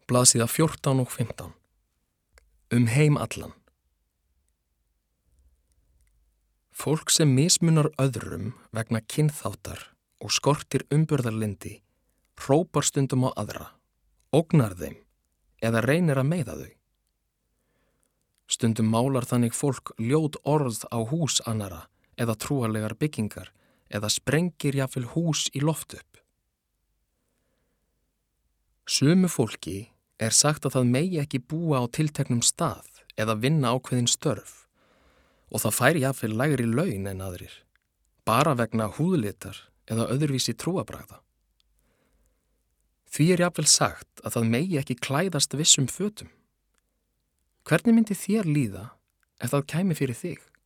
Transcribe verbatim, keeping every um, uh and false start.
Blaðsíða fjórtán og fimmtán. Um heim allan. Fólk sem mismunar öðrum vegna kynþáttar og skortir umburðarlyndi hrópar stundum á aðra, ógnar þeim eða reynir að meiða þau. Stundum málar þannig fólk ljót orð á hús annara eða trúarlegar byggingar eða sprengir jafnvel hús í loft upp. Sumu fólki er sagt að það megi ekki búa á tilteknum stað eða vinna ákveðin störf og það fær jafnvel lægri laun en aðrir, bara vegna húðlitar eða öðruvísi trúarbragða. Því er jafnvel sagt að það megi ekki klæðast vissum fötum. Hvernig myndi þér líða ef það kæmi fyrir þig?